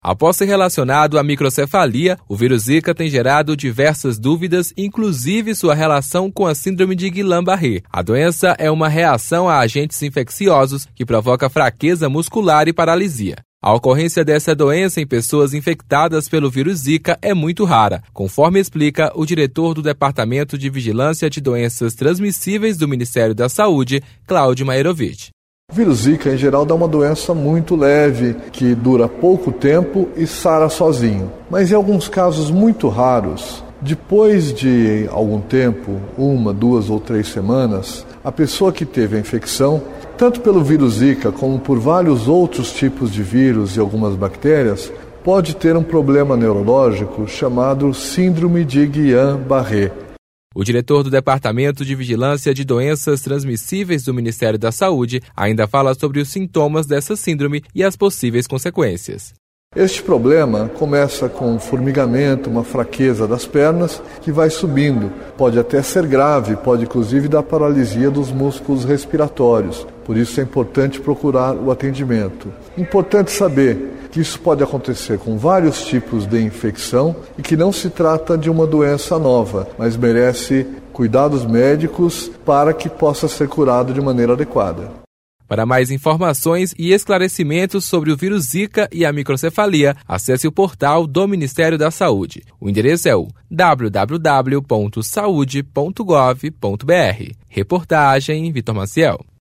Após ser relacionado à microcefalia, o vírus Zika tem gerado diversas dúvidas, inclusive sua relação com a síndrome de Guillain-Barré. A doença é uma reação a agentes infecciosos que provoca fraqueza muscular e paralisia. A ocorrência dessa doença em pessoas infectadas pelo vírus Zika é muito rara, conforme explica o diretor do Departamento de Vigilância de Doenças Transmissíveis do Ministério da Saúde, Cláudio Maerovitch. O vírus Zika, em geral, é uma doença muito leve, que dura pouco tempo e sara sozinho. Mas em alguns casos muito raros, depois de algum tempo, 1, 2 ou 3 semanas, a pessoa que teve a infecção, tanto pelo vírus Zika como por vários outros tipos de vírus e algumas bactérias, pode ter um problema neurológico chamado síndrome de Guillain-Barré. O diretor do Departamento de Vigilância de Doenças Transmissíveis do Ministério da Saúde ainda fala sobre os sintomas dessa síndrome e as possíveis consequências. Este problema começa com um formigamento, uma fraqueza das pernas que vai subindo. Pode até ser grave, pode inclusive dar paralisia dos músculos respiratórios. Por isso é importante procurar o atendimento. Importante saber que isso pode acontecer com vários tipos de infecção e que não se trata de uma doença nova, mas merece cuidados médicos para que possa ser curado de maneira adequada. Para mais informações e esclarecimentos sobre o vírus Zika e a microcefalia, acesse o portal do Ministério da Saúde. O endereço é o www.saude.gov.br. Reportagem Vitor Maciel.